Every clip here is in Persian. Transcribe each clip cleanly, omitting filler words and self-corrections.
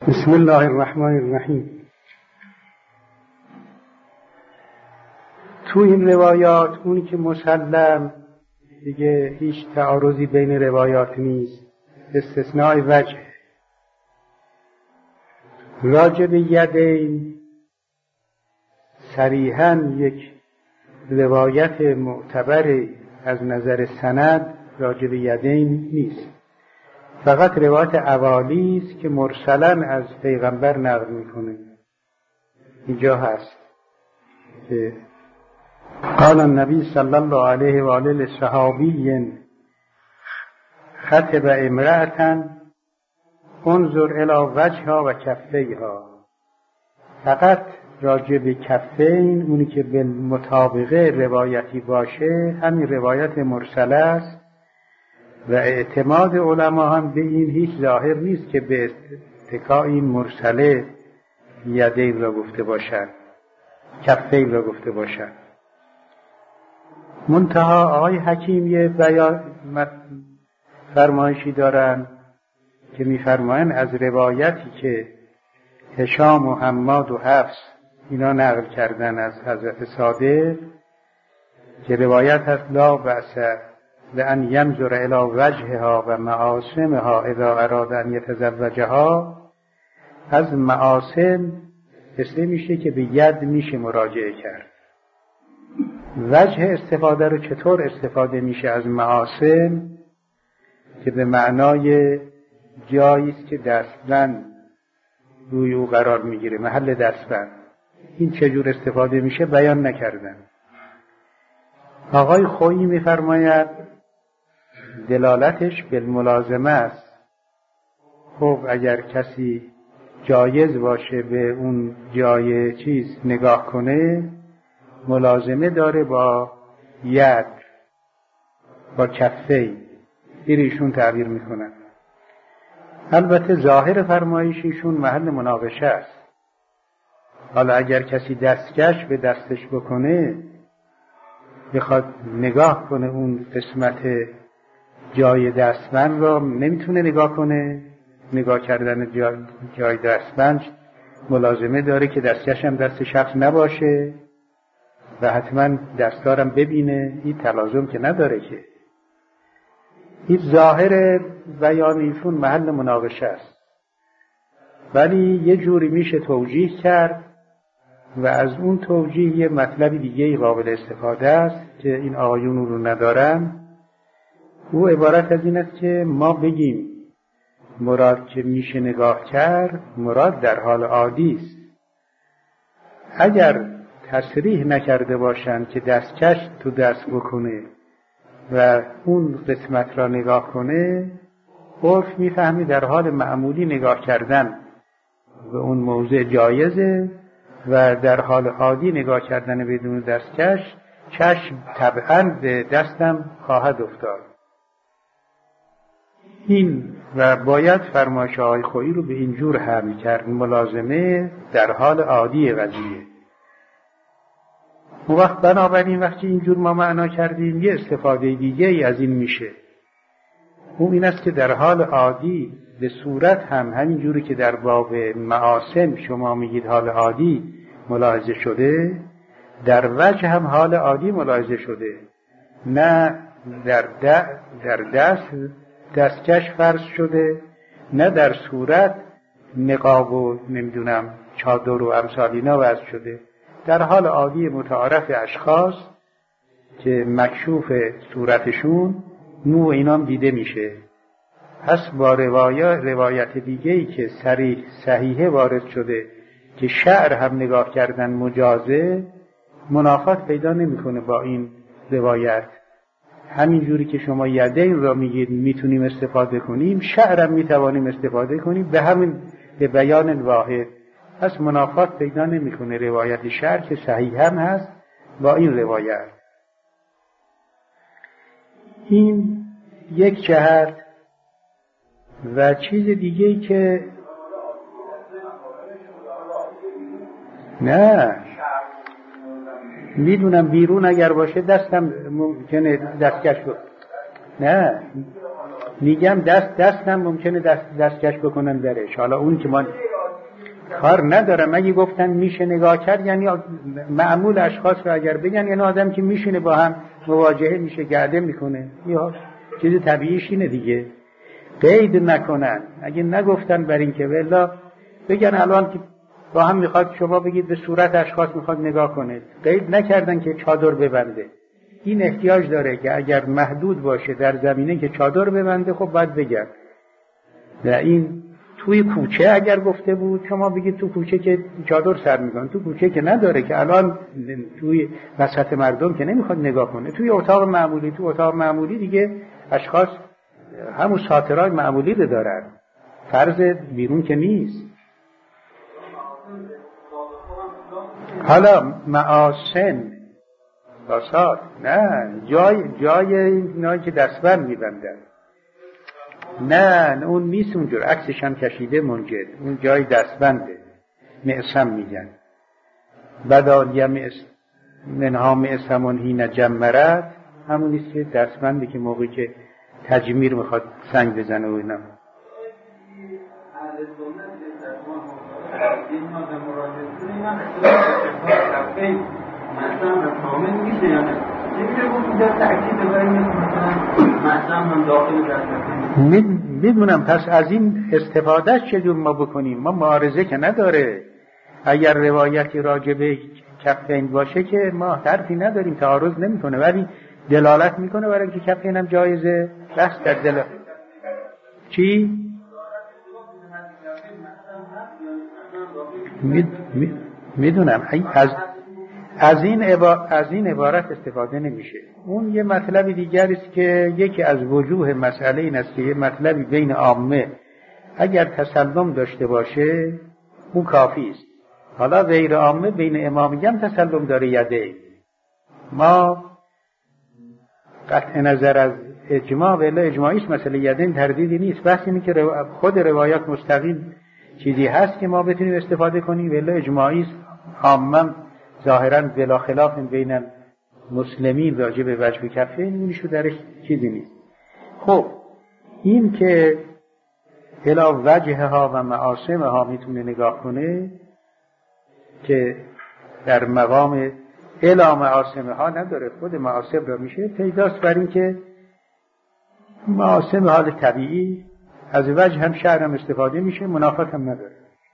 بسم الله الرحمن الرحیم. تو این روایات اونی که مسلم دیگه هیچ تعارضی بین روایات نیست، استثناء وجه. راجب یدین صریحاً یک روایت معتبر از نظر سند راجب یدین نیست، فقط روایت اوالی است که مرسلاً از پیغمبر نقل میکنه. اینجا هست که قال النبی صلی الله علیه و آله لصحابی خطب امرأة انظر الی وجهها و کفیها. فقط راجع به کفین، اونی که به مطابقه روایتی باشه، همین روایت مرسله است و اعتماد علما هم به این هیچ ظاهر نیست که به اتکاء این مرسله یدین را گفته باشند، کفین را گفته باشند. منتها آقای حکیم یه فرمایشی دارن که میفرمایند از روایتی که هشام و حماد و حفص اینا نقل کردن از حضرت صادق که روایت هست لا بأس لأن ينظر إلى وجهها و معاصمها اذا اراد ان يتزوجها، از معاصم اسم میشه که به ید میشه مراجعه کرد. وجه استفاده رو چطور استفاده میشه از معاصم؟ که به معنای جایی است که دستبند روی او قرار میگیره، محل دستبند. این چجور استفاده میشه بیان نکردن. آقای خویی میفرماید دلالتش بالملازمه است. خب اگر کسی جایز باشه به اون جای چیز نگاه کنه، ملازمه داره با ید، با کفی. ایشون تعبیر میکنن. البته ظاهر فرمایشیشون محل مناقشه است. حالا اگر کسی دستکش به دستش بکنه، بخواد نگاه کنه اون قسمت جای دستبند را نمیتونه نگاه کنه. نگاه کردن جای دستبند ملازمه داره که دستکش هم دست شخص نباشه و حتما دستارم ببینه. این تلازم که نداره که. این ظاهر بیانیشون محل مناقشه است، ولی یه جوری میشه توجیه کرد و از اون توجیه یه مطلب دیگه قابل استفاده است که این آقایون رو ندارن. او عبارت از این است که ما بگیم مراد که میشه نگاه کرد، مراد در حال عادی است. اگر تصریح نکرده باشند که دستکش تو دست بکنه و اون قسمت را نگاه کنه، عرف میفهمی در حال معمولی نگاه کردن به اون موضع جایزه و در حال عادی نگاه کردن بدون دستکش چشم طبعاً به دستم خواهد افتاد. این و باید فرمایش آقای خویی رو به این جور حمل کرد، ملازمه در حال عادی قضیه. اون وقت بنابراین وقتی اینجور ما معنا کردیم، یه استفاده دیگه ای از این میشه. اون این است که در حال عادی به صورت هم همین جوری که در باب معاصم شما میگید حال عادی ملاحظه شده، در وجه هم حال عادی ملاحظه شده. نه در دستکش فرض شده، نه در صورت نقاب و نمیدونم چادر و امثال اینا وضع شده. در حال عادی متعارف اشخاص که مکشوف صورتشون مو اینام دیده میشه. پس با روایت دیگه‌ای که صحیحه وارد شده که شعر هم نگاه کردن مجازه، منافات پیدا نمیکنه با این روایت. همین جوری که شما یدین را میگید میتونیم استفاده کنیم، شعر هم میتوانیم استفاده کنیم به همین به بیان واحد. پس منافات پیدا نمیکنه روایت شعر که صحیح هم هست با این روایت. این یک جهت. و چیز دیگه‌ای که نه میدونم بیرون اگر باشه دستم ممکنه دستکش بکنم. نه میگم دستم ممکنه دستکش بکنن درش. حالا اون که ما کار ندارم. اگه گفتن میشه نگاه کرد یعنی معمول اشخاص رو اگر بگن یعنی آدم که میشونه با هم مواجهه میشه، گرده میکنه، یا چیز طبیعیش اینه دیگه. قید نکنن. اگه نگفتن بر این که والله بگن الان که با هم میخواد شما بگید به صورت اشخاص میخواد نگاه کنه، قید نکردن که چادر ببنده. این احتیاج داره که اگر محدود باشه در زمینه که چادر ببنده، خب باید بگن. و این توی کوچه اگر گفته بود شما بگید تو کوچه که چادر سر میکنن، تو کوچه که نداره که الان توی وسط مردم که نمیخواد نگاه کنه، توی اتاق معمولی، تو اتاق معمولی دیگه اشخاص همون ساترهای معمولی رو دارن، فرض بیرون که نیست. حالا معاسن باسات نه، جای اینایی که دستبند میبندن، نه اون نیست اونجور، عکسش هم کشیده منجد، اون جای دستبنده، معصم میگن. بدال منها معصمون هین جمرت، همون نیست که دستبنده که موقعی که تجمیر میخواد سنگ بزنه و اینا. میدونم. پس از این استفادهش چجور ما بکنیم؟ ما معارضه که نداره. اگر روایتی راجع به کفین باشه که ما حرفی نداریم، تعارض نمیکنه، ولی دلالت میکنه برای اینکه کفین هم جایزه. بس در دلالت چی؟ میدونم. از این عبارت استفاده نمیشه. اون یه مطلب دیگر است که یکی از وجوه مسئله این است که یه مطلبی بین عامه اگر تسلم داشته باشه اون کافی است. حالا غیر عامه بین امامیه هم تسلم داره یده. ما قطع نظر از اجماع ولی اجماعی است، مسئله یدین تردیدی نیست. بحث اینه که خود روایات مستقیم چیزی هست که ما بتونیم استفاده کنیم ولی اجماعی است. عامه ظاهراً بلا خلاف بین مسلمین راجع به وجه کفین اینشو درش چیزی نیست. خب این که الا وجه ها و معاصم ها میتونه نگاه کنه که در مقام الا معاصم ها نداره، خود معاصم را میشه پیداست بر این که معاصم حال طبیعی از وجه هم شعر هم استفاده میشه، منافات هم نداره.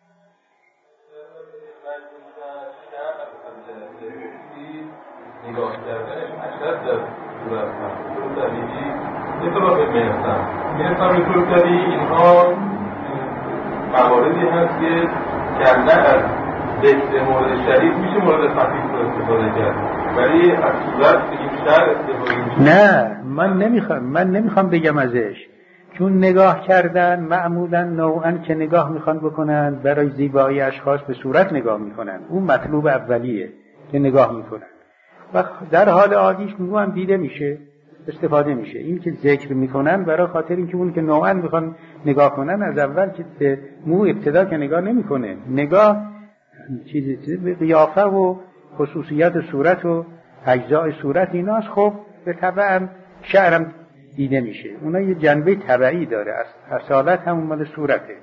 نگاه کردنش اشد در صورت هم طبیعی یه طرف میرسم به طور طبیعی اینها مواردی هست که کنده از ذکر مورد شریف میشه مورد خفیف رو استفاده کرد، ولی از صورت بگیم شر استفاده میشه. نه من نمیخوام بگم ازش، چون نگاه کردن معمولا نوعا که نگاه میخوان بکنن برای زیبایی اشخاص به صورت نگاه میکنن، اون مطلوب اولیه که نگاه میکنن و در حال عادیش مو هم دیده میشه، استفاده میشه. این که ذکر میکنن برای خاطر اینکه اون که نوعا میخوان نگاه کنن از اول که مو ابتدا که نگاه نمیکنه، نگاه چیزی به قیافه و خصوصیات صورت و اجزای صورت ایناست. خب به طبع شعرم دیده میشه، اونا یه جنبه طبعی داره، اصالت همون مال صورته.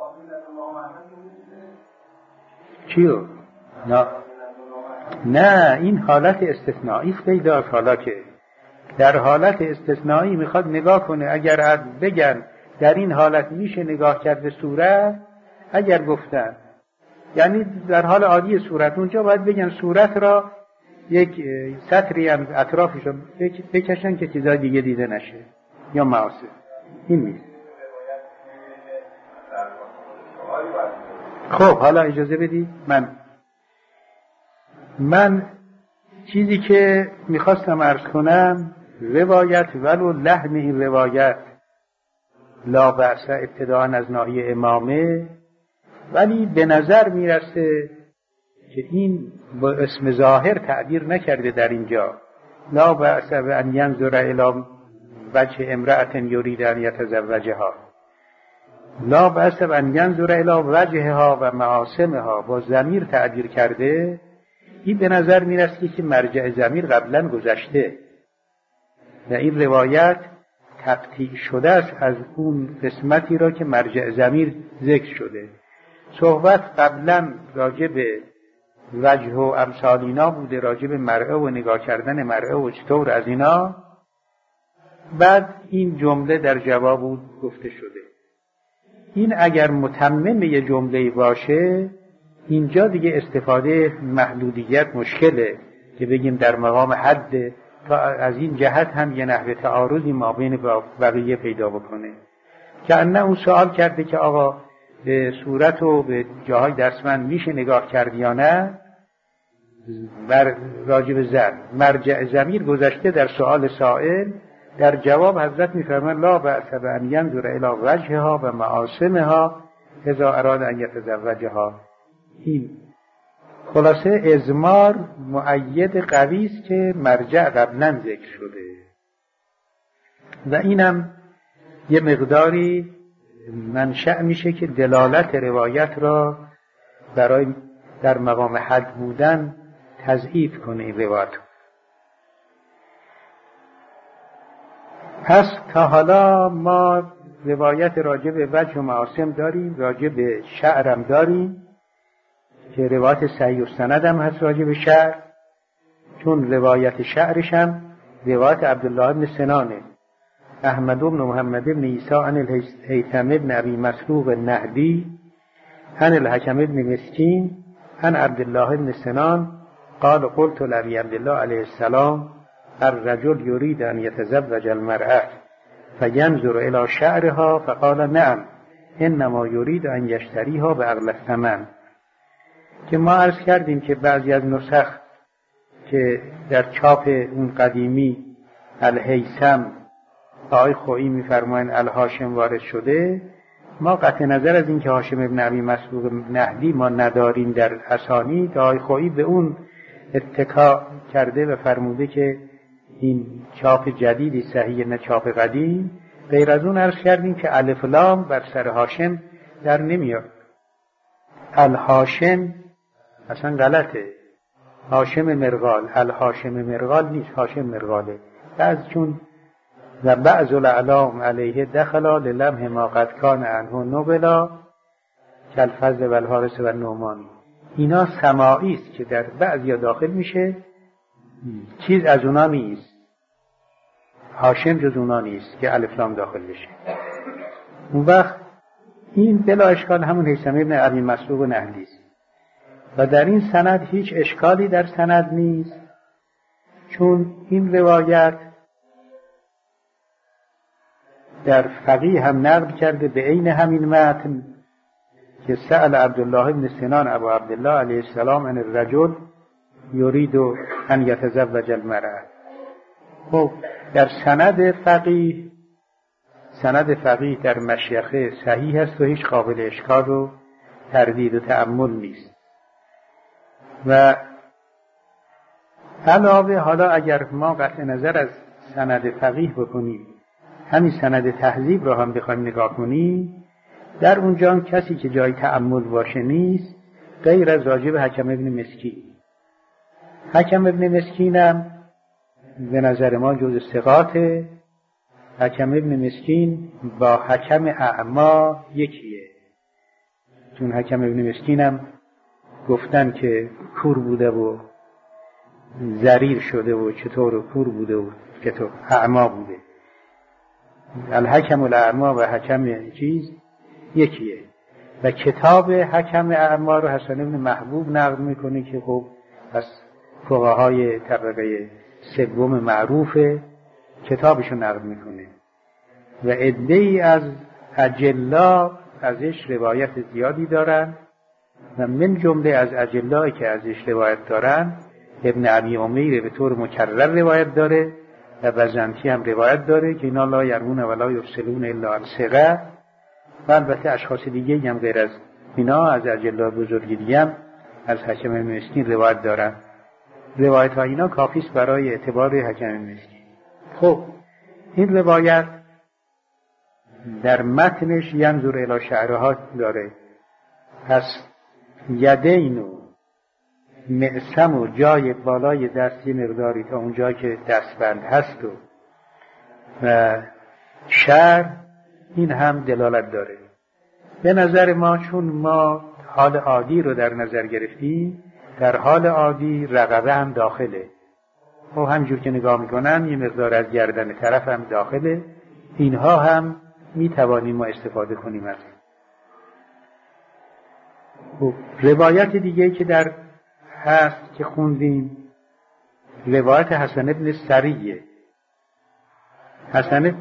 چیو؟ نه این حالت استثنایی پیداست. حالا که در حالت استثنایی میخواد نگاه کنه، اگر بگن در این حالت میشه نگاه کرد به صورت، اگر گفتن یعنی در حال عادی صورت، اونجا باید بگن صورت را یک سطری هم اطرافش رو بکشن که چیزای دیگه دیده نشه یا معاصر. این نیست. خب حالا اجازه بدید من چیزی که میخواستم عرض کنم، روایت ولو لحن این روایت لا بأس ابتداء از ناحیه امامه، ولی به نظر میرسه که این با اسم ظاهر تعبیر نکرده در اینجا. لا بأس ان ینظر الی وجه امرأة یرید ان یتزوجها، لا بأس ان ینظر الی وجهها و معاصمها با ضمیر تعبیر کرده. این به نظر میرسه که مرجع ضمیر قبلا گذشته و این روایت تقطیع شده است از اون قسمتی را که مرجع ضمیر ذکر شده. صحبت قبلا راجع به وجه و امثال اینا بوده، راجع به مرعه و نگاه کردن مرعه و چطور از اینا. بعد این جمله در جواب بود گفته شده. این اگر متمم یه جمله باشه، اینجا دیگه استفاده محدودیت مشکله که بگیم در مقام حد، تا از این جهت هم یه نحوه تعارضی ما بین بقیه پیدا بکنه. که انه اون سوال کرده که آقا به صورت و به جاهای دستمند میشه نگاه کرد یا نه؟ راجع به زن مرجع ضمیر گذشته در سوال سائل، در جواب حضرت میفرمایند لا بأس بأن ینظر الی وجهها و معاصمها اذا اراد ان یتزوجها. این خلاصه ازمار مؤید قوی است که مرجع قبلا ذکر شده و اینم یه مقداری منشأ میشه که دلالت روایت را برای در مقام حد بودن تضعیف کنه این روایت. پس تا حالا ما روایت راجع به وجه و معاصم داریم، راجع به شعرم داریم که روایت صحیح السند هم هست راجع به شعر، چون روایت شعرش هم روایت عبدالله بن سنانه. احمد بن محمد بن عیسی عن الهیثم بن ابی مسروق النهدی عن الحکم بن مسکین عن عبدالله بن سنان قال قلت لأبي عبد الله علیه السلام الرجل يريد أن يتزوج المرأة فينظر إلى شعرها فقال نعم إنما يريد أن يشتريها بأغلى الثمن. که ما عرض کردیم که بعضی از نسخ که در چاپ اون قدیمی الهیثم آقای خویی میفرمایند الهاشم وارد شده، ما قطع نظر از این که هاشم ابن ابی مسروق نهدی ما نداریم در اسانید، آقای خویی به اون اتکا کرده و فرموده که این چاپ جدیدی صحیح نه چاپ قدیم. غیر از اون عرض کردیم که الف لام بر سر هاشم در نمیاد. الهاشم اصلا غلطه، هاشم مرغال، الهاشم مرغال نیست، هاشم مرغاله. بعض چون و بعض الاعلام علیه دخلا للمح ما قد کان عنه نبلا کالفضل و الحارث و النعمانی. اینا سماعی است که در بعضیا داخل میشه، چیز از اونا نیست، هاشم جز اونا نیست که الف لام داخل بشه. اون وقت این بلا اشکال همون هیثم ابن ابی مسروق نهدی است و در این سند هیچ اشکالی در سند نیست، چون این روایت در فقیه هم نقل کرده به عین همین متن که سأل عبدالله بن سنان ابو عبدالله علیه السلام ان الرجل یرید ان یتزوج المرأة. خب در سند فقیه در مشیخه صحیح است و هیچ قابل اشکال و تردید و تأمل نیست. و علاوه حالا اگر ما قطع نظر از سند فقیه بکنیم، همین سند تهذیب را هم بخوایم نگاه کنیم، در اونجا کسی که جای تأمل باشه نیست غیر از راجب حکم ابن مسکین. حکم ابن مسکینم به نظر ما جز ثقاته. حکم ابن مسکین با حکم اعما یکیه، چون حکم ابن مسکینم گفتن که کور بوده و ضریر شده و چطور کور بوده و چطور اعما بوده. الحکم الاعما و حکم چیز یکیه. و کتاب حکم اعما رو حسن ابن محبوب نقل میکنه که خب از فقهای طبقه سوم معروفه، کتابشو نقل میکنه و عده‌ای از اجلا ازش روایت زیادی دارن و من جمله از اجلایی که ازش روایت دارن ابن ابی عمیر به طور مکرر روایت داره و بزنطی هم روایت داره که اینا لا یرمون ولا یرسلون الا عن ثقه. و البته اشخاص دیگه هم غیر از اینا از اجلا بزرگی دیگه هم از حکم مسکین روایت دارن. روایت ها اینا کافی است برای اعتبار حکم مسکین. خب این روایت در متنش ینظر الی شعرها داره. پس یدین و معصم و جای بالای دستی مقداری تا اونجا که دستبند هست و شعر این هم دلالت داره. به نظر ما چون ما حال عادی رو در نظر گرفتی، در حال عادی رقبه هم داخله و همجور که نگاه میکنن یه مقدار از گردن طرف هم داخله. اینها هم میتوانیم ما استفاده کنیم از این. روایت دیگه که در هست که خوندیم، روایت حسن ابن سریه. حسن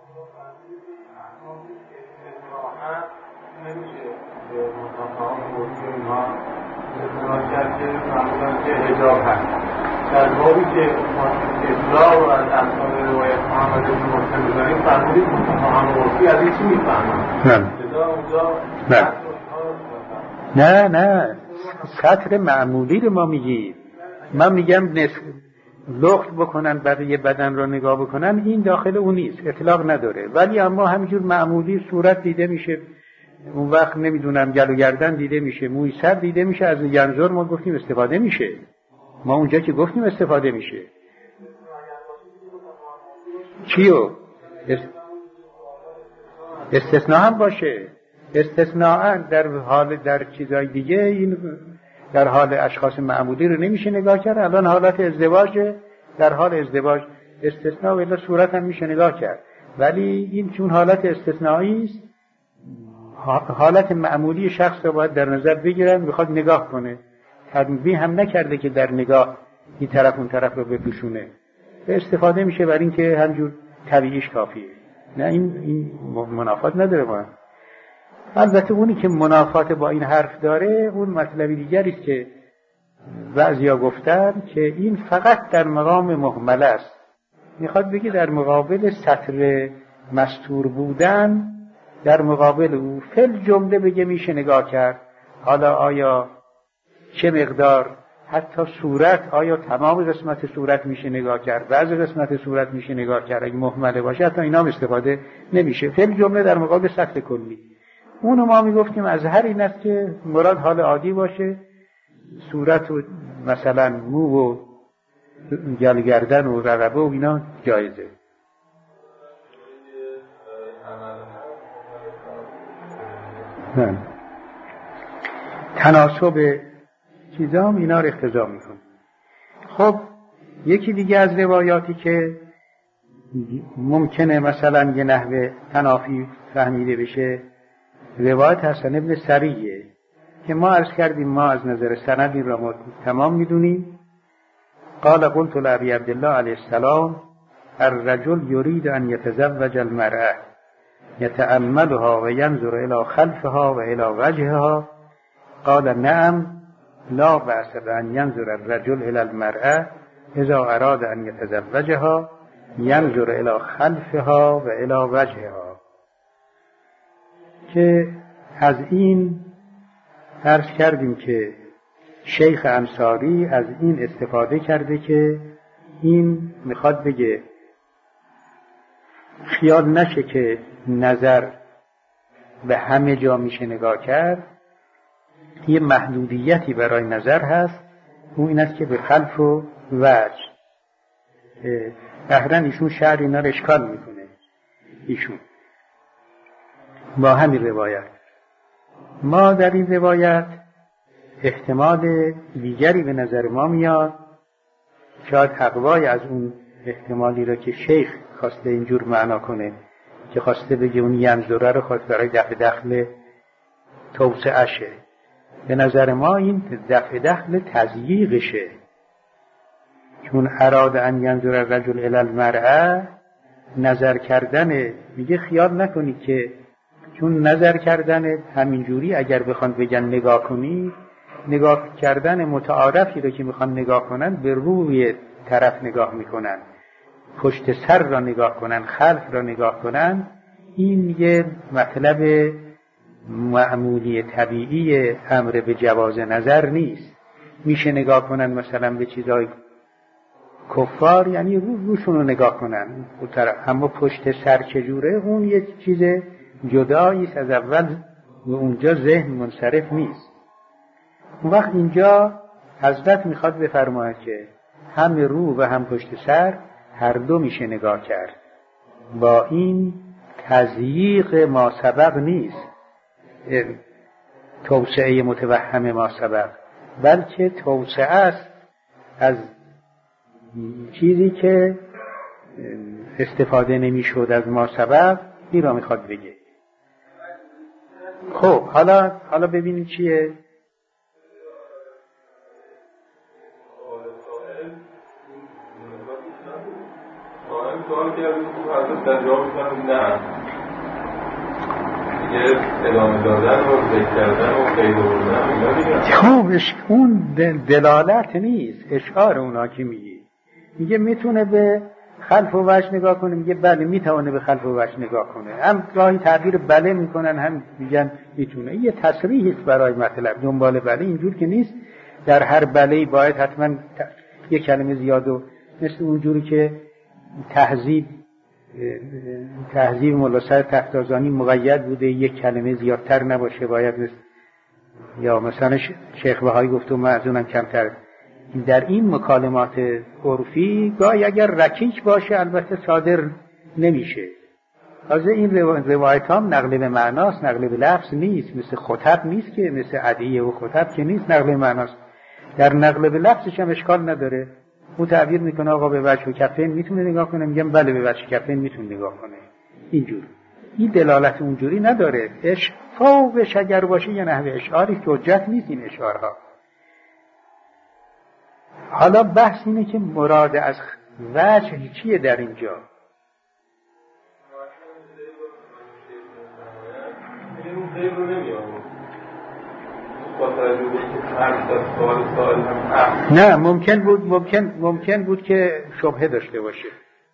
حجاب هست در بابی که اطلاع رو از امثال روایت محمد بن مسلم بزنیم فرمودید متفاهم عرفی از این چی میفهمن؟ نه سطر معمولی رو ما میگیم. من میگم لخت بکنن بقیه بدن رو نگاه بکنن، این داخل اون نیست، اطلاق نداره. ولی اما همینجور معمولی صورت دیده میشه، اون وقت نمیدونم گل و گردن دیده میشه، موی سر دیده میشه، از ینظر ما گفتیم استفاده میشه. ما اونجا که گفتیم استفاده میشه. چیو؟ استثناء هم باشه. استثناء در چیزای دیگه، این در حال اشخاص معمولی رو نمیشه نگاه کرد. الان حالت ازدواج، در حال ازدواج استثناء و الا صورت هم میشه نگاه کرد. ولی این چون حالت استثنایی است، حالت معمولی شخص رو باید در نظر بگیرن. میخواد نگاه کنه، تنبیه هم نکرده که در نگاه این طرف اون طرف رو بپوشونه، استفاده میشه برای اینکه همجور طبیعیش کافیه. نه این منافات نداره با. البته اونی که منافات با این حرف داره اون مطلبی دیگری است که بعضیا گفتن که این فقط در مقام مهمل است. میخواد بگه در مقابل سطر مستور بودن، در مقابل او فل جمله بگه میشه نگاه کرد. حالا آیا چه مقدار، حتی صورت، آیا تمام قسمت صورت میشه نگاه کرد، بعضی قسمت صورت میشه نگاه کرد، اگه مهمله باشه حتی اینا هم استفاده نمیشه. فل جمله در مقابل سطر کلی. اونو ما میگفتیم از هر این است که مراد حال عادی باشه، صورت و مثلا مو و گلگردن و رقبه و اینا جایزه. تناسب چیزا هم اینا رو اقتضا میکنه. خب یکی دیگه از روایاتی که ممکنه مثلا یه نحوه تنافی فهمیده بشه، روایت حسن ابن سریه که ما عرض کردیم ما از نظر سند این را تمام میدونیم. قال قلت لأبي عبد الله علیه السلام الرجل يريد ان يتزوج المرأة يتأملها وينظر الى خلفها والى وجهها قال نعم لا بأس بأن ينظر الرجل الى المرأة اذا اراد ان يتزوجها ينظر الى خلفها والى وجهها. که از این عرض کردیم که شیخ انصاری از این استفاده کرده که این میخواد بگه خیال نشه که نظر به همه جا میشه نگاه کرد، یه محدودیتی برای نظر هست، اون این است که به خلف و وجه. احرن ایشون شعر اینا رو اشکال میکنه ایشون با همین روایت. ما در این روایت احتمال دیگری به نظر ما میاد، شاید تقوای از اون احتمالی را که شیخ خواسته اینجور معنا کنه که خواسته بگه اون ینظره رو خواست برای دفع دخل توسعشه. به نظر ما این دفع دخل تضییقشه، چون اراد ان ینظر الرجل الی المرأة، نظر کردن، میگه خیال نکنی که چون نظر کردن همینجوری اگر بخوان بگن نگاه کنی، نگاه کردن متعارفی رو که میخوان نگاه کنن به روی طرف نگاه میکنن، پشت سر را نگاه کنن، خلف را نگاه کنن، این یه مطلب معمولی طبیعی امر به جواز نظر نیست. میشه نگاه کنن مثلا به چیزای کفار، یعنی روشون رو نگاه کنن اما پشت سر چجوره، اون یه چیز جداییست از اول و اونجا ذهن منصرف نیست. اون وقت اینجا حضرت میخواد بفرماید که هم رو و هم پشت سر هر دو میشه نگاه کرد. با این تضییق ما سبق نیست. توسعه متوهم ما سبق، بلکه توسعه است از چیزی که استفاده نمیشد از ما سبق. این را میخواد بگه. خب حالا ببینیم چیه. سوال که از حضرت در جواب کنم نه یه ادامه دادن و ذکر کردن و قید بردن. خوبش اون دلالت نیست، اشعار اونا که میگه میتونه به خلف و وجه نگاه کنه، میگه بله میتونه به خلف و وجه نگاه کنه. هم گاهی تعبیر بله میکنن هم میگن میتونه. یه تصریحی است برای مطلب. دنبال بله اینجور که نیست در هر بله باید حتما یه کلمه زیاد و مثل اونجوری که تهذیب مولا سعد تفتازانی مقید بوده یک کلمه زیادتر نباشه، باید یا مثلا شیخ بهایی گفته من از اونم کمتر. در این مکالمات عرفی گاهی اگر رکیک باشه البته صادر نمیشه. از این روایت هم نقل به معناست، نقل به لفظ نیست. مثل خطب نیست که، مثل ادعیه و خطب که نیست نقل به معناست. در نقل به لفظش هم اشکال نداره. او تعبیر میکنه آقا به وجه و کفین میتونه نگاه کنه، میگم بله به وجه کفین میتونه نگاه کنه. اینجور این دلالت اونجوری نداره. فوقش اگر باشه یه نحوه اشعاری حجت نیست این اشعارها. حالا بحث اینه که مراد از وجه چیه در اینجا. نه ممکن بود که شبهه داشته باشه.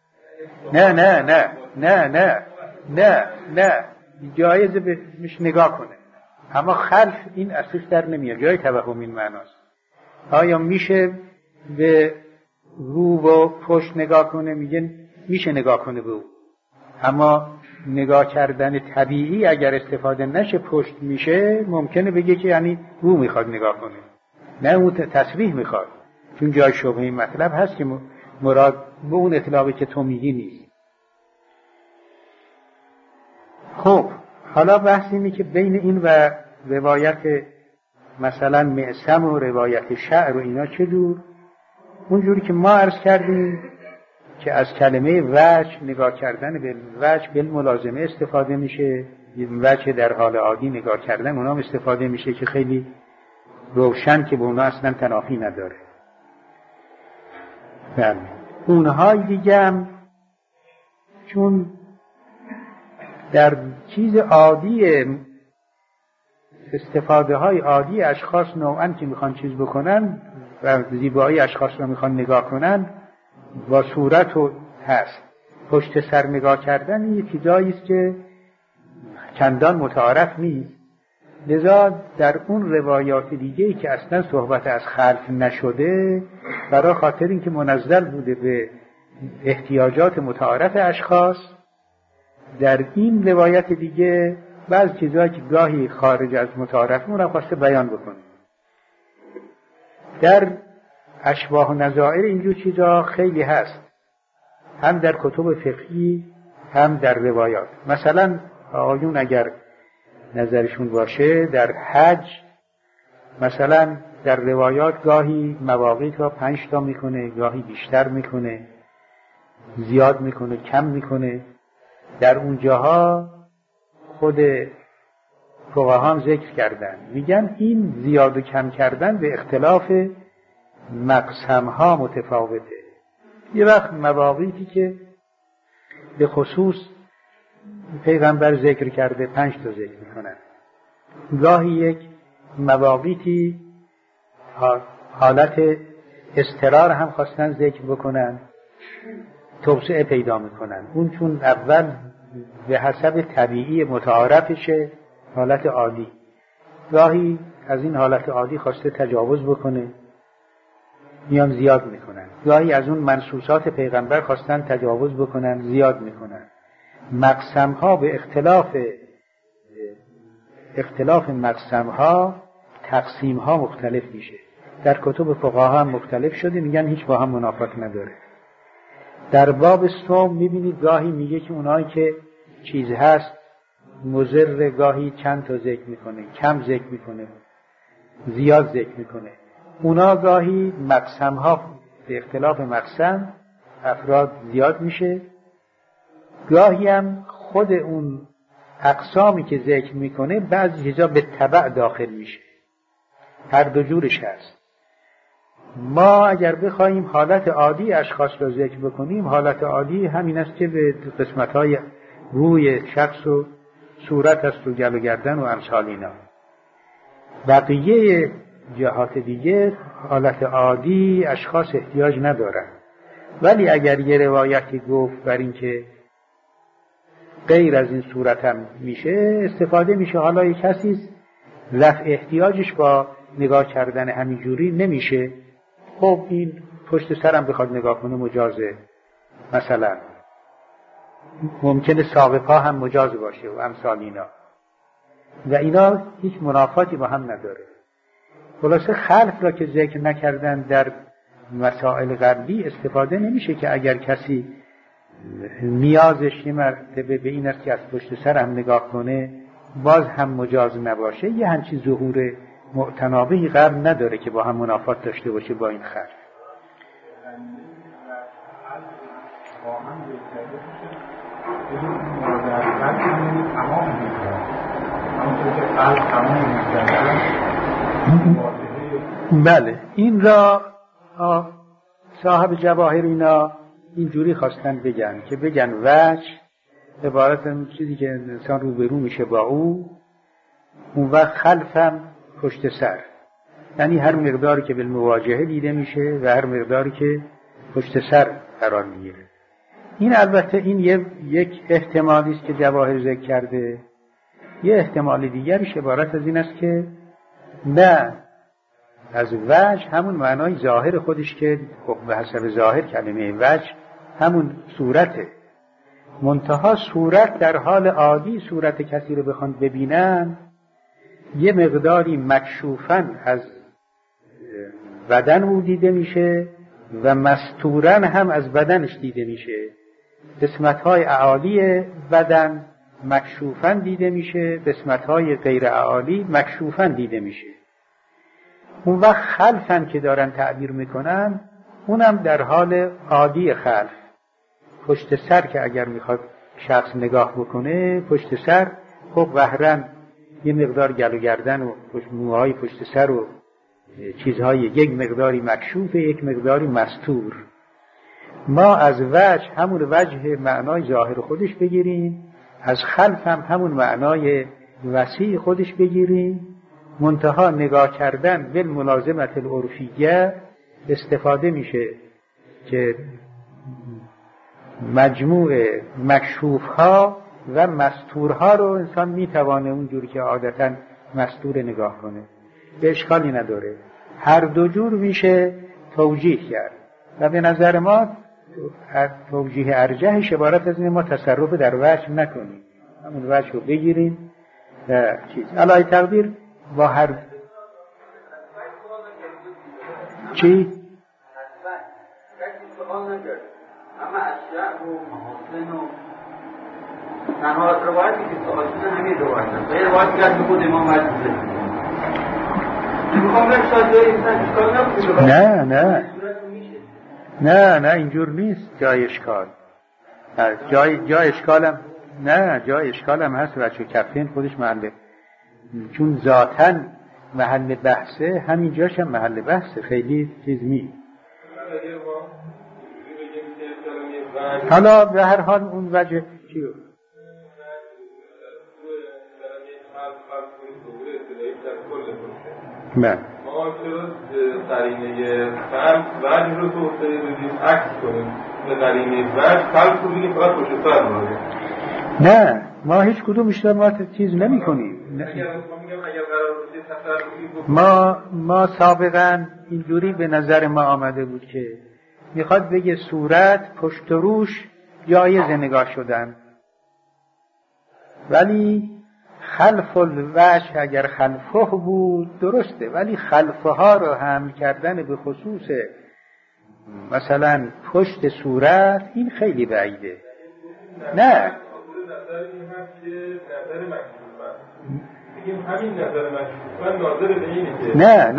نه جایزه بهش نگاه کنه، اما خلف این اصلش در نمیاد. جای توهم این معناست. آیا میشه به رو و پشت نگاه کنه؟ میگن میشه نگاه کنه به او، اما نگاه کردن طبیعی اگر استفاده نشه پشت میشه. ممکنه بگه که یعنی رو میخواد نگاه کنه، نه اون تصریح میخواد، چون جای شبهه این مطلب هست که مراد به اون اطلاقی که تو میگی نیست. خب حالا بحث اینه که بین این و روایت مثلا معصم و روایت شعر و اینا چه جور؟ اونجوری که ما عرض کردیم که از کلمه وجه نگاه کردن به وجه بالملازمه استفاده میشه، وجه در حال عادی نگاه کردن اونام استفاده میشه که خیلی روشن که به اونا اصلا تنافی نداره. بله اونهای دیگه هم چون در چیز عادی استفاده های عادی اشخاص نوعاً که میخوان چیز بکنن و زیبایی اشخاص رو میخوان نگاه کنن با صورت و هست. پشت سر نگاه کردن یه چیزایی است که چندان متعارف نیست. لذا در اون روایات دیگه‌ای که اصلا صحبت از خلف نشده، برای خاطر اینکه منزل بوده به احتیاجات متعارف اشخاص، در این روایت دیگه بعض چیزهایی که گاهی خارج از متعارف اون را خواسته بیان بکنه. در اشباح و نظائر اینجور چیزها خیلی هست، هم در کتب فقهی هم در روایات. مثلا آقایون اگر نظرشون باشه در حج مثلا در روایات گاهی مواقیت را 5 تا میکنه، گاهی بیشتر میکنه، زیاد میکنه، کم میکنه. در اونجاها خود فقهاء ذکر کردن، میگن این زیاد و کم کردن به اختلاف مقسمها متفاوته. یه وقت مواقیتی که به خصوص پیغمبر ذکر کرده 5 تا ذکر میکنن، گاهی یک مواقیتی حالت اضطرار هم خواستن ذکر بکنن، توسعه پیدا میکنن. اون چون اول به حسب طبیعی متعارفشه حالت عادی، گاهی از این حالت عادی خواسته تجاوز بکنه میان زیاد میکنن، گاهی از اون منصوصات پیغمبر خواستن تجاوز بکنن زیاد میکنن. مقسمها به اختلاف مقسمها تقسیمها مختلف میشه. در کتب فقها هم مختلف شده، میگن هیچ با هم منافات نداره. در باب صوم میبینید گاهی میگه که اونایی که چیز هست مضر، گاهی چند تا ذکر میکنه، کم ذکر میکنه، زیاد ذکر میکنه. اونا گاهی مقسم ها به اختلاف مقسم افراد زیاد میشه، گاهی هم خود اون اقسامی که ذکر میکنه بعضی چیزا به تبع داخل میشه. هر دو جورش هست. ما اگر بخوایم حالت عادی اشخاص را ذکر بکنیم، حالت عادی همین است که به قسمت‌های روی شخص و صورت است و گل و گردن و امثال اینا. بقیه جهات دیگه حالت عادی اشخاص احتیاج ندارن. ولی اگر یه روایتی گفت بر این که غیر از این صورت هم میشه استفاده میشه، حالا یک کسی رفع احتیاجش با نگاه کردن همینجوری نمیشه، خب این پشت سرم بخواد نگاه کنه مجازه. مثلا ممکنه ساق پا هم مجاز باشه و امثال اینا، و اینا هیچ منافاتی با هم نداره. خلاصه خلف را که ذکر نکردن در مسائل غربی استفاده نمیشه که اگر کسی نیازش یه مرتبه به این است که از پشت سر هم نگاه کنه باز هم مجاز نباشه. یه همچین ظهور معتنابهی غرب نداره که با هم منافات داشته باشه با این خلف. بله، این را صاحب جواهر اینا اینجوری خواستن بگن که بگن وجه عبارت از چیزی که انسان روبرو میشه با او، اون وقت خلفم پشت سر، یعنی هر مقداری که بالمواجهه دیده میشه و هر مقداری که پشت سر قرار میگیره. این البته این یک احتمالی است که جواهر ذکر کرده. یه احتمال دیگرش عبارت از این است که نه، از وجه همون معنای ظاهر خودش که به حسب ظاهر کلمه وجه همون صورته، منتها صورت در حال عادی صورت کسی رو بخوان ببینن یه مقداری مکشوفاً از بدن او دیده میشه و مستوراً هم از بدنش دیده میشه. قسمت‌های اعالی بدن مکشوفاً دیده میشه، قسمت‌های غیر اعالی مکشوفاً دیده میشه. اون وقت خلفن که دارن تعبیر میکنن اونم در حال عادی خلف، پشت سر که اگر میخواد شخص نگاه بکنه پشت سر، خب ظاهراً یه مقدار گل و گردن و موهای پشت سر و چیزهای یک مقداری مکشوف، یک مقداری مستور. ما از وجه همون وجه معنای ظاهر خودش بگیریم، از خلف هم همون معنای وسیع خودش بگیریم، منتها نگاه کردن بالملازمت العرفیه استفاده میشه که مجموع مکشوفها و مستورها رو انسان میتوانه اونجوری که عادتا مستور نگاه کنه، به اشکالی نداره. هر دو جور میشه توجیه کرد و به نظر ما توجیه ارجحش عبارت از این ما تصرف در وجه نکنیم، همون وجه رو بگیریم و چیز علای تقدیر با هر چی؟ اما اشیاء و محاسن و تنها روایتی که سوال شده همین روایت است. غیر روایتی که از خود امام مجلسه میخوام بگم شاید جای انسان اشکال نبوده. نه اینجور نیست. جای اشکال جای اشکالم نه، جای اشکالم هست بچه کفین خودش محله، چون ذاتاً محل بحثه، همین جاش هم محل بحثه، خیلی چیز نیست. حالا به هر حال اون وجه چیو ما چرا قرینه خلق وجه رو توسعه بدیم عکس کنیم به قرینه وجه خلق رو بگیم فقط پشت سر بارده؟ نه، ما هیچ کدومش ما چیز نمی کنیم. ما سابقا اینجوری به نظر ما آمده بود که میخواد بگه صورت پشت و روش جایز نگاه شدن، ولی خلف الوجه اگر خلفه بود درسته، ولی خلفه ها رو حمل کردن به خصوص مثلا پشت صورت این خیلی بعیده. نه نظر این هست که نظر مکشوفن بگیم همین نظر مکشوفن ناظر به اینه که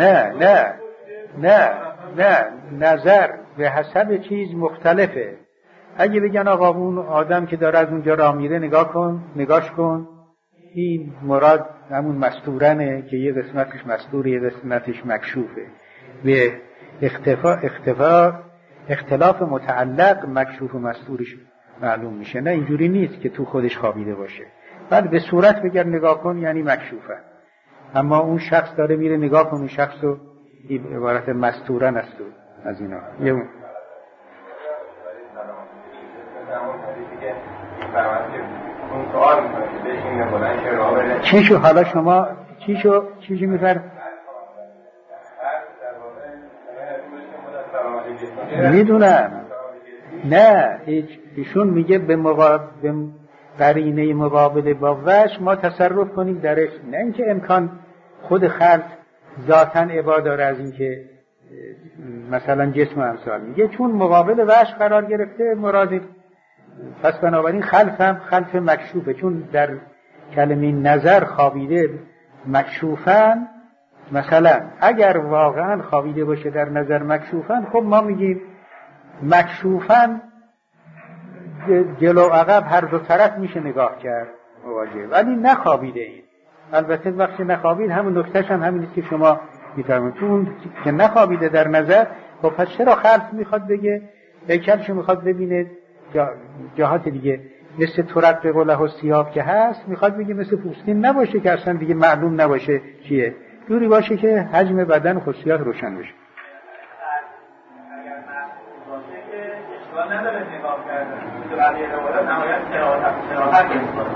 نه نظر به حسب چیز مختلفه. اگه بگن آقا اون آدم که داره از اونجا راه میره نگاش کن، این مراد همون مستورنه که یه قسمتش مستور یه قسمتش مکشوفه. به اختلاف متعلق مکشوف و مستورش معلوم میشه. نه اینجوری نیست که تو خودش خوابیده باشه. بعد به صورت بگر نگاه کن یعنی مکشوفه، اما اون شخص داره میره نگاه کن، اون شخص رو عبارت مستورن است از اینا. چیشو حالا شما چیشو میفر میدونم. نه ایشون میگه به قرینه مقابله با وجه ما تصرف کنیم درش، نه اینکه امکان خود خلق ذاتاً عبا داره از اینکه مثلا جسم امثال. میگه چون مقابل وجه قرار گرفته مراد، پس بنابراین خلف مکشوفه. چون در کلمه نظر خوابیده مکشوفن، مثلا اگر واقعا خوابیده باشه در نظر مکشوفن، خب ما میگیم مکشوفن جلو عقب هر دو طرف میشه نگاه کرد مواجه، ولی نخوابیده این. البته وقتی نخوابید همون نکتهش هم همین است که شما میفرمایید، چون که نخوابیده در نظر، خب پس چرا خلق میخواد بگه هیکلش میخواد ببینه جهات دیگه مثل ترق له و سیاب که هست، میخواد بگه مثل پوستین نباشه که اصلا دیگه معلوم نباشه چیه، جوری باشه که حجم بدن و خصوصیات روشن بشه. نداره نگاه کردن تو بقیه روایات نهایت صراحت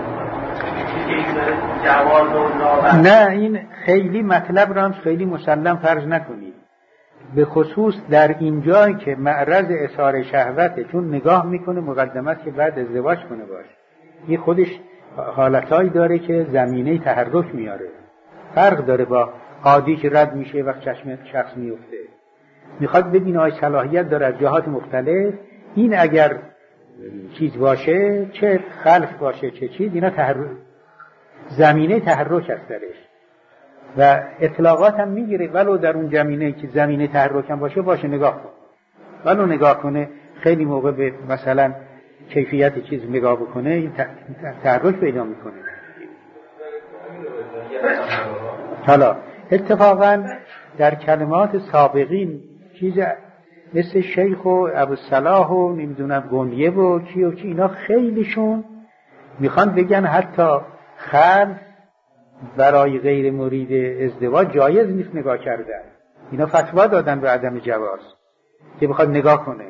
نه این خیلی مطلب را هم خیلی مسلم فرض نکنید، به خصوص در این جایی که معرض اثار شهوته، چون نگاه میکنه مقدمت که بعد ازدواج کنه باشه، این خودش حالتهایی داره که زمینه تحرک میاره، فرق داره با عادی که رد میشه وقت چشم شخص میفته، میخواد ببینه آیا صلاحیت داره از جهات مختلف. این اگر چیز باشه، چه خلف باشه چه چیز، اینا زمینه تحرک است درش و اطلاقات هم میگیره. ولو در اون زمینه که زمینه تحرک هم باشه نگاه کن، ولو نگاه کنه خیلی موقع به مثلا کیفیت چیز نگاه بکنه، این تحرک پیدا میکنه. حالا اتفاقا در کلمات سابقین چیز مثل شیخ و ابوالصلاح و نمیدونم گندیه و چی اینا خیلیشون میخوان بگن حتی خلف برای غیر مرید ازدواج جایز نیست نگاه کردن. اینا فتوا دادن به عدم جواز که بخواد نگاه کنه.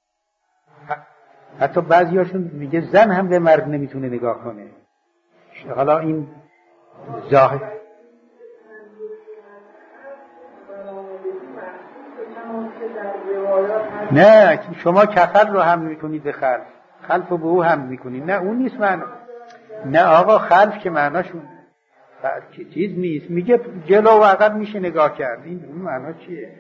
حتی بعضیاشون میگه زن هم به مرد نمیتونه نگاه کنه. حالا این ظاهر نه، شما کفل رو هم میکنید به خلف رو به او هم میکنید. نه اون نیست معنی. نه آقا خلف که معناشون چیز نیست، میگه جلو و عقب میشه نگاه کرد. این اون معنا چیه؟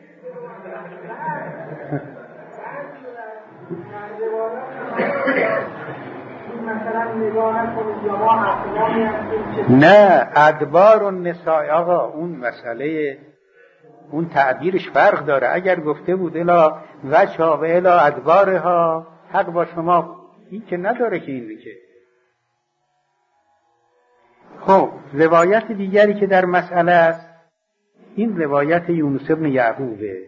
نه ادبار و نساء آقا اون مسئله، اون تعبیرش فرق داره. اگر گفته بود الا وجها و الا ادبارها، حق با شما، این که نداره که این میگه. خب روایت دیگری که در مسئله است، این روایت یونس بن یعقوبه.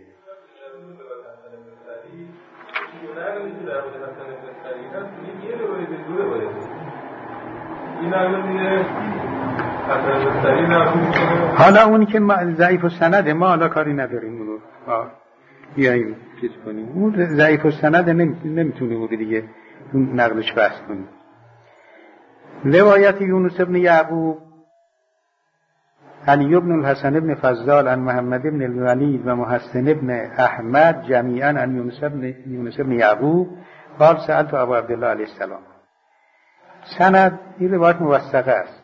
حالا اونی که ضعیف السند ما حالا کاری نداریم، اونو بیاییم چیز کنیم. اون ضعیف السند نمیتونه بود دیگه اون نقلش بحث کنیم. روایت یونس بن یعقوب علی بن الحسن بن فضال عن محمد بن الولید و محسن بن احمد جمیعا عن یونس بن یعقوب قال سألت ابو عبدالله علیه السلام. سند این روایت موثقه است.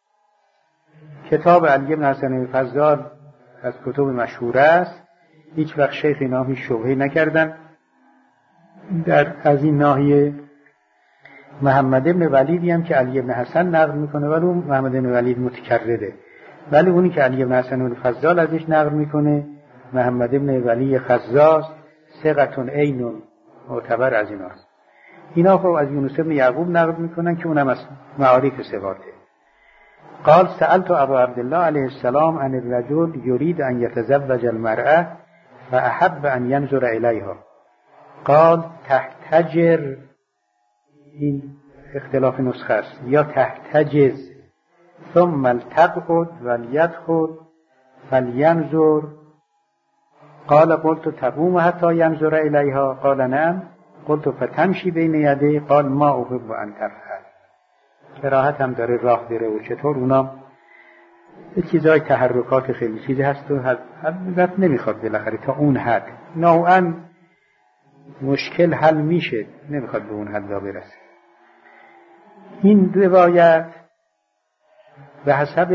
کتاب علی بن الحسن فضال از کتب مشهور است. هیچ وقت شیخ اینا هیچ شبهه‌ای نکردن از این ناحیه. محمد ابن ولیدی هم که علی ابن حسن نقل میکنه، ولی اون محمد ابن ولید متکرره، ولی اونی که علی ابن حسن ابن فضال ازش نقل میکنه محمد ابن ولی خزاز ثقة عین معتبر از ایناست. اینا خب از یونس ابن یعقوب نقل میکنن که اونم از معارف ثقاته. قال سألت ابا عبدالله علیه السلام عن الرجل يريد ان يتزوج المرأة فأحب ان ينظر الیها قال تحتجر، این اختلاف نسخه است، یا تحتجز ثم التقعد وليدخل فلينظر قال قلت تقوم حتى ينظر الیها قال نعم قلت فتمشي بین یديه قال ما احب ان تفعل. کراهت هم داره راه بره و چطور اونا چیزای تحرکات خیلی چیزی هست و حد نمیخواد بالاخره تا اون حد نوعا مشکل حل میشه، نمیخواد به اون حد برسه. این روایت به حسب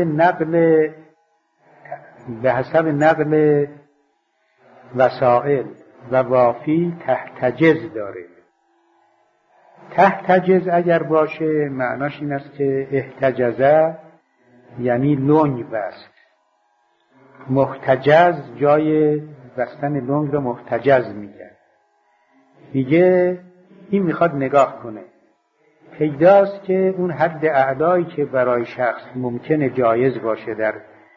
نقل وسائل و وافی تحتجز داره. تحتجز اگر باشه معناش این است که احتجزه یعنی لنگ بست. محتجز جای بستن لنگ رو محتجز میگه این میخواد نگاه کنه. پیداست که اون حد اعلایی که برای شخص ممکنه جایز باشه در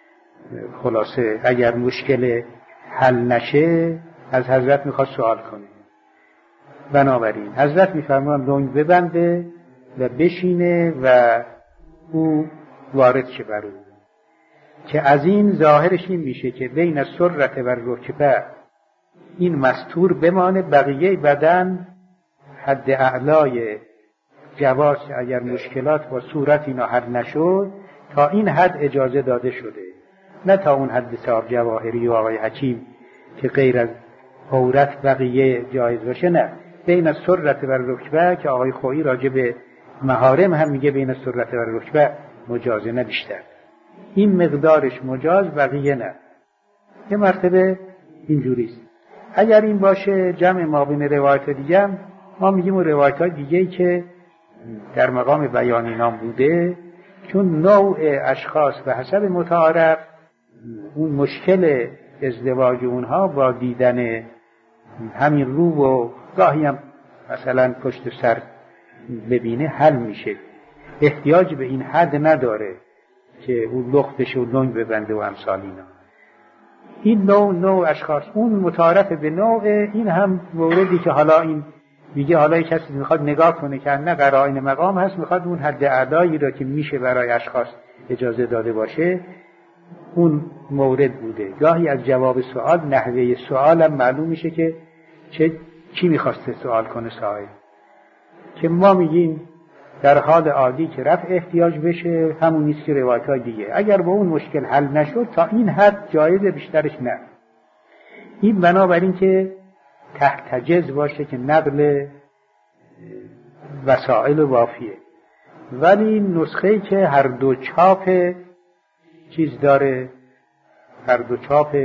خلاصه اگر مشکل حل نشه از حضرت میخواد سوال کنه. بنابراین حضرت میفرمان لنگ ببنده و بشینه و او وارد شه بر او، که از این ظاهرش این میشه که بین سرت و رکبه این مستور بمانه، بقیه بدن حد اعلای جواز اگر مشکلات با صورت اینا حل نشد تا این حد اجازه داده شده، نه تا اون حد صاحب جواهری و آقای حکیم که غیر از عورت بقیه جایز باشه. نه، بین سرت و رکبه که آقای خویی راجع به محارم هم میگه بین سرت و رکبه مجازه، نه بیشتر. این مقدارش مجاز، بقیه نه. یه مرتبه اینجوریست. اگر این باشه جمع ما بین روایت دیگه هم ما میگیم روایت های دیگه‌ای که در مقام بیان اینام بوده، چون نوع اشخاص به حسب متعارف اون مشکل ازدواج اونها با دیدن همین رو و گاهی هم مثلا پشت سر ببینه حل میشه، احتیاج به این حد نداره که اون لختش و لنگ ببنده و امثال اینا. این نوع اشخاص اون متعارف به نوع، این هم موردی که حالا این میگه حالا یک کسی میخواد نگاه کنه که نه قرائن مقام هست، میخواد اون حد اعلایی را که میشه برای اشخاص اجازه داده باشه اون مورد بوده. گاهی از جواب سوال نحوه سوال هم معلوم میشه که چی میخواسته سوال کنه سائل، که ما میگیم در حال عادی که رفع احتیاج بشه همون نیست که روایت های دیگه اگر با اون مشکل حل نشد تا این حد جایزه، بیشترش نه. این بنابراین که تحتجز باشه که نقل وسائل وافیه. ولی نسخه‌ای که هر دو چاپ چیز داره، هر دو چاپ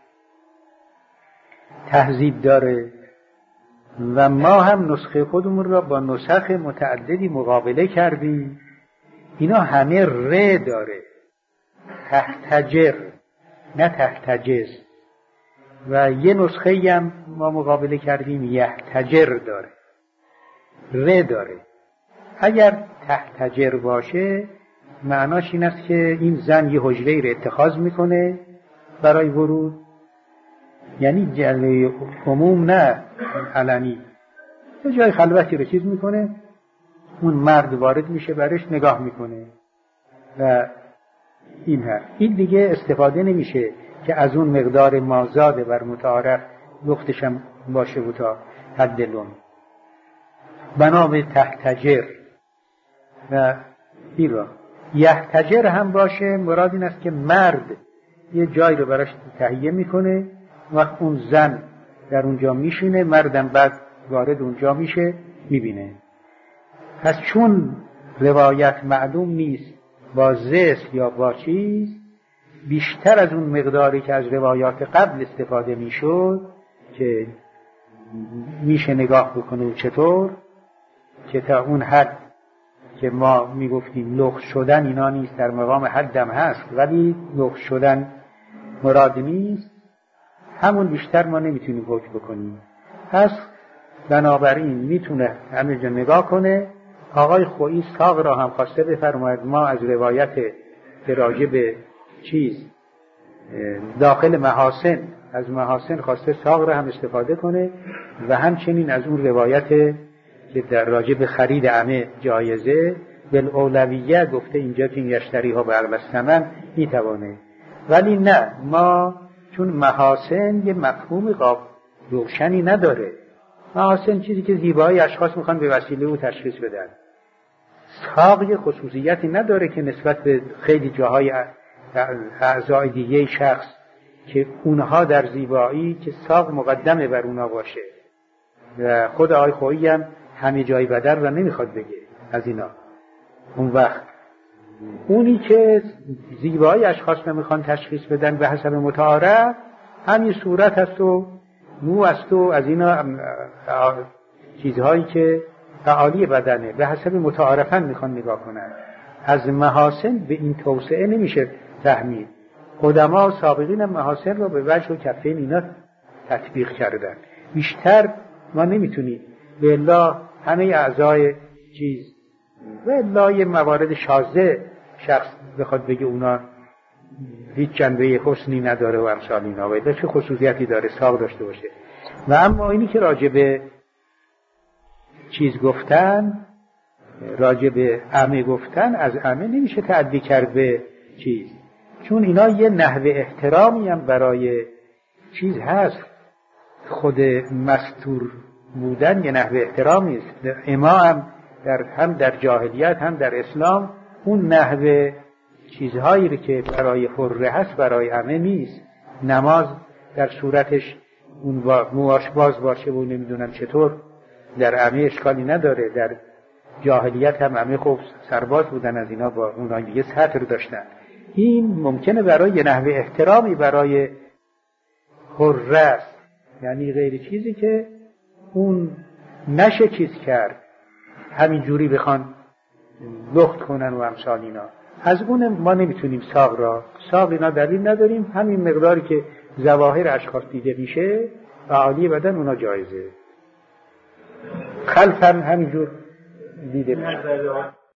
تهذیب داره و ما هم نسخه خودمون را با نسخ متعددی مقابله کردیم، اینا همه ر داره، تحتجر نه تحتجز. و یه نسخه هم ما مقابله کردیم یحتجر داره، ر داره. اگر تحتجر باشه معناش این است که این زن یه حجره رو اتخاذ میکنه برای ورود، یعنی جلوه عموم نه علنی، یه جای خلوتی رو چیز میکنه، اون مرد وارد میشه برش نگاه میکنه و این هست. این دیگه استفاده نمیشه که از اون مقدار مازاده بر متعارف لختشم باشه و تا حد لون. بنا به تحتجر و ایرا یحتجر هم باشه، مراد این است که مرد یه جای رو براش تهیه میکنه، وقت اون زن در اونجا میشینه، مردم بعد وارد اونجا میشه میبینه. پس چون روایت معلوم نیست با زس یا با چیز، بیشتر از اون مقداری که از روایات قبل استفاده میشد که میشه نگاه بکنه و چطور که تا اون حد که ما میگفتیم لخت شدن اینا نیست، در مقام حدم هست، ولی لخت شدن مراد نیست، همون بیشتر ما نمیتونیم حکم بکنیم. پس بنابراین میتونه همه جا نگاه کنه. آقای خویی ساق را هم خواسته بفرماید ما از روایت که راجع به چیز داخل محاسن، از محاسن خواسته ساق را هم استفاده کنه و همچنین از اون روایت که در راجع به خرید عمه جایزه بالاولویه گفته اینجا که این یشتری ها به الثمن میتوانه. ولی نه، ما چون محاسن یه مفهوم قاب روشنی نداره. محاسن چیزی که زیبایی اشخاص میخوان به وسیله او تشخیص بدن. ساق یه خصوصیتی نداره که نسبت به خیلی جاهای اعضای دیگه شخص که اونها در زیبایی که ساق مقدمه بر اونها باشه. و خود آقای خویی هم همه جای بدن را نمیخواد بگه از اینا. اون وقت اونی که زیبایی اشخاص نمیخوان تشخیص بدن به حسب متعارف، همین صورت هست و مو هست و از اینا چیزهایی که تعالی بدنه به حسب متعارفاً میخوان نگاه کنن. از محاسن به این توسعه نمیشه فهمید. قدما و سابقین هم محاسن را به وجه و کفین اینا تطبیق کردن. بیشتر ما نمیتونیم به الا همه اعضای چیز و الا یه موارد شاذه شخص بخواد بگه اونا هیچ جنبه حسنی نداره و امثال اینا، و چه خصوصیتی داره ساق داشته باشه. و اما اینی که راجع به چیز گفتن، راجع به عمه گفتن، از عمه نمیشه تعدی کرد به چیز، چون اینا یه نحوه احترامی هم برای چیز هست. خود مستور بودن یه نحوه احترامی است. امام هم در جاهلیت هم در اسلام اون نحوه چیزهایی رو که برای حره هست برای عمه نیست. نماز در صورتش اون مواش باز باشه و نمیدونم چطور در عمه اشکالی نداره. در جاهلیت هم عمه خوب سرباز بودن، از اینا با اونها یه سطر داشتن. این ممکنه برای یه نحوه احترامی برای حره است، یعنی غیر چیزی که اون نشه چیز کرد همین جوری بخوان لخت کنن و امثال اینا. از اون ما نمیتونیم ساق اینا دلیل نداریم. همین مقداری که ظواهر اشخاص دیده میشه و عالی بدن اونا جایزه. خلفاً همینجور دیده میشه.